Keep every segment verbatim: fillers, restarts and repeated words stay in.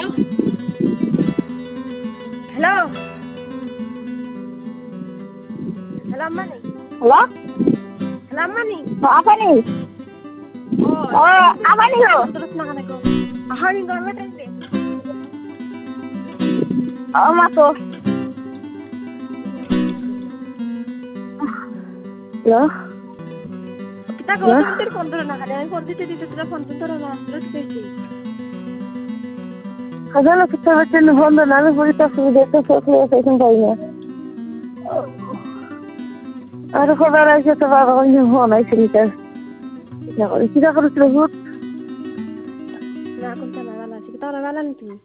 hello hello আম্মানি hello hello আম্মানি আপানি ও ও আপানি গো terus nakan ako ahani gorme tainde ও মা তো hello kita hello gautam ter phone ধরে না খালি আমি ফোন দিতে দিতে তোরা ফোন ধরে না terus পেয়েছি হাজার কিতা হচ্ছে বন্ধ না আমি বলি তো সুবিধা তো সত্যি এখন পাই না আর খবর আছে তো বাবা কোন ফোন আইছে নিতে না করে কিটা করছ রে ভূত না কোনটা না ভালো আছে kita ভালো আনি তুমি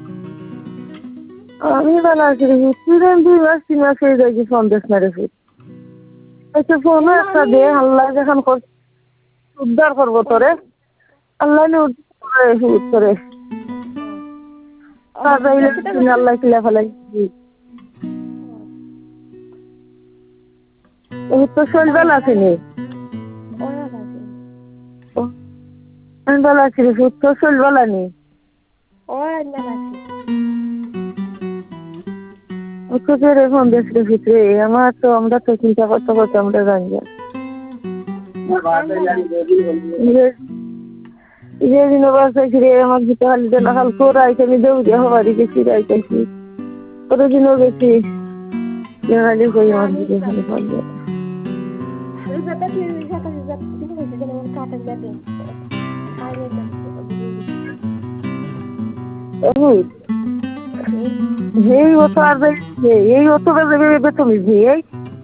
আমি ভালো আছি রে ভূত তুই রেন দুই মাস তিন মাস হয়ে যায় ফোন দেখ না রে ভূত আচ্ছা ফোন একটা দে আল্লাহ যখন কর উদ্ধার করবো তোরে আল্লাহ নে উদ্ধার ভূত তোরে আর যাইলে তুমি আল্লাহ কিলা ফেলাই ও তো শরীর ভালো আছে নি ওরা আছে আমি ভালো আছি রে ভূত তোর শরীর ভালো নি ওরা না আছে ও তো যে রে ফোন দেখ রে ভূত রে আমার তো আমরা তো চিন্তা করতে করতে আমরা জানি যে যে দিন বাসায় ফিরে আমার ভিতরে হালি দেনা হাল করে আইতে আমি দৌড়ে হবারি গেছি রাইতেছি কতদিনও গেছি দেখালি কই আমার ভিতরে খালি ফোন দিয়ে আমি কথা কি কথা কি কথা কি বলছিস যেন আমার কাটা যাবে আরে না ভূত এই অত আর এই অত যাবে তুমি এই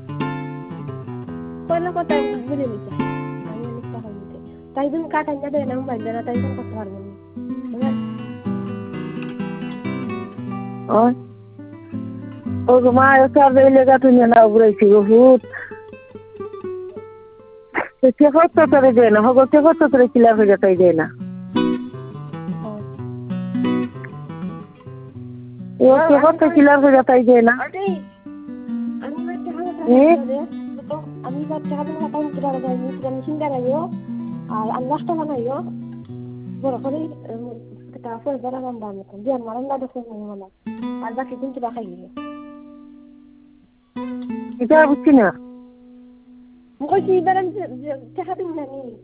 কোন কথা বুঝে নিতে আমি অনেক টাকা দিতে তাই তুমি কাটা যাবে না মোবাইল না তাই কোন করতে পারবো না ও ও মা এত আর লেগা তুমি না উড়াইছি ভূত সে কত করে দেয় না হগো সে কত করে কিলা হয়ে যাতাই দেয় না ও সে কত কিলা হয়ে যাতাই দেয় না আমি বাচ্চা তো আমি বাচ্চা হাতে কথা বলতে পারবো আমি আমি চিন্তা রাখবো আর আল্লাহটা বানাইও বড় করে এটা ফল বড় বান্দা আমি দিয়ে আমার আল্লাহ দেখে মনে আর বাকি কিন্তু রাখাই গেল এটা বুঝছি না মুখে কি বেরান টাকা দিন না নি